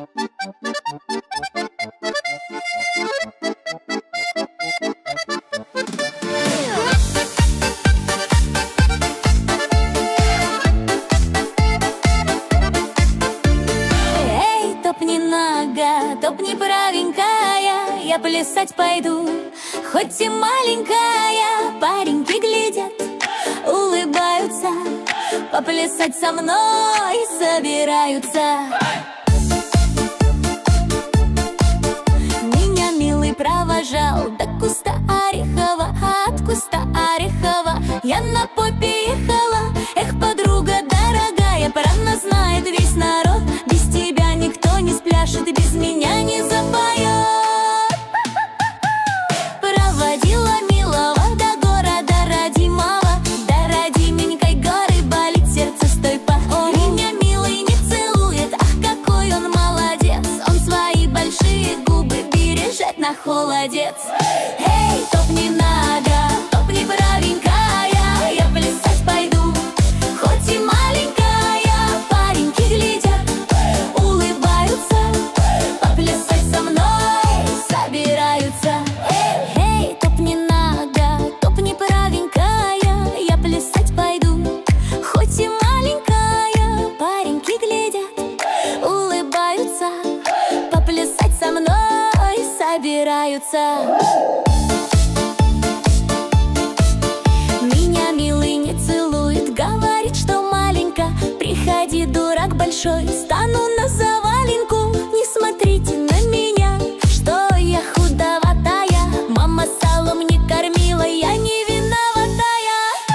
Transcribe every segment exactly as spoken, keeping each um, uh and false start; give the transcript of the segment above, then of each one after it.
Топни, правенькая, я плясать пойду. Хоть и маленькая, пареньки глядят, улыбаются, поплясать со мной собираются. Меня милый провожал до куста орехова, от куста орехова я на попе ехала. Эх, подруга дорогая, про нас знает весь народ. Без тебя никто не спляшет, без меня не запоет. Проводила милого до города родимого, до родименькой горы болит сердце, стой по. Меня милый не целует, ах, какой он молодец. Он свои большие губы бережет на холодец. Эй, топни нога, топни, правенькая, я плясать пойду. Хоть и маленькая, пареньки глядят, улыбаются, поплясать со мной собираются. Эй, эй, топни нога, топни, правенькая, я плясать пойду. Хоть и маленькая, пареньки глядят, улыбаются, поплясать со мной собираются. Меня милый не целует, говорит, что маленько. Приходи, дурак большой, стану на заваленку. Не смотрите на меня, что я худоватая. Мама салом не кормила, я не виноватая.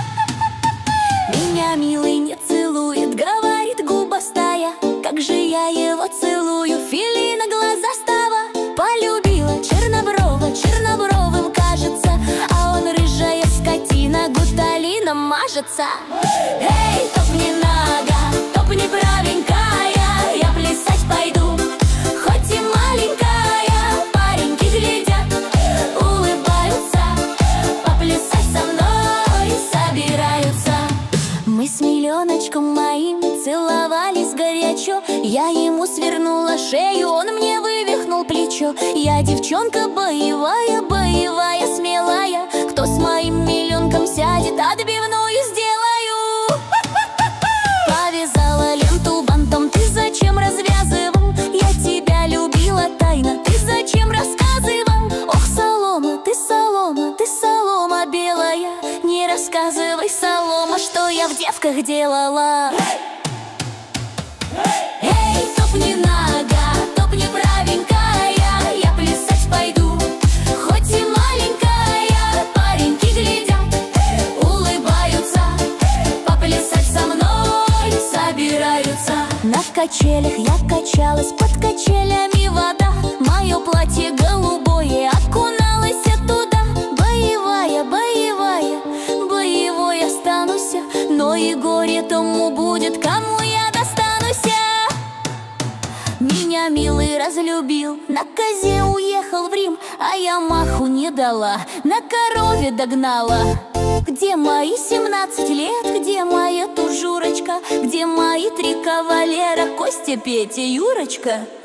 Меня милый не целует, говорит, губастая. Как же я его целую, филина глаза става. Полюбила черноброва, чернобровым кажется, а он рыжая скотина, гуталином мажется. Эй, топни нога, топни, правенькая, я плясать пойду. Хоть и маленькая, пареньки глядят, улыбаются, поплясать со мной собираются. Мы с миллионочком моим целовались горячо. Я ему свернула шею, он мне вывихнул плечо. Я девчонка боевая, боевая, смелая. Кто с моим миллионком сядет, отбивную сделаю. Повязала ленту бантом, ты зачем развязывал? Я тебя любила тайно, ты зачем рассказывал? Ох, солома, ты солома, ты солома белая. Не рассказывай, солома, что я в девках делала. Эй, топни нога, топни, правенькая, я плясать пойду. Хоть и маленькая, пареньки глядят, улыбаются, поплясать со мной собираются. На качелях я качалась, под качелями вода. Мое платье голубое окуналось туда. Боевая, боевая, боевой останусь, но и горе тому будет, кому я достанусь. Меня милый разлюбил, на козе уехал в Рим, а я маху не дала, на корове догнала. Где мои семнадцать лет, где моя тужурочка, где мои три кавалера, Костя, Петя, Юрочка?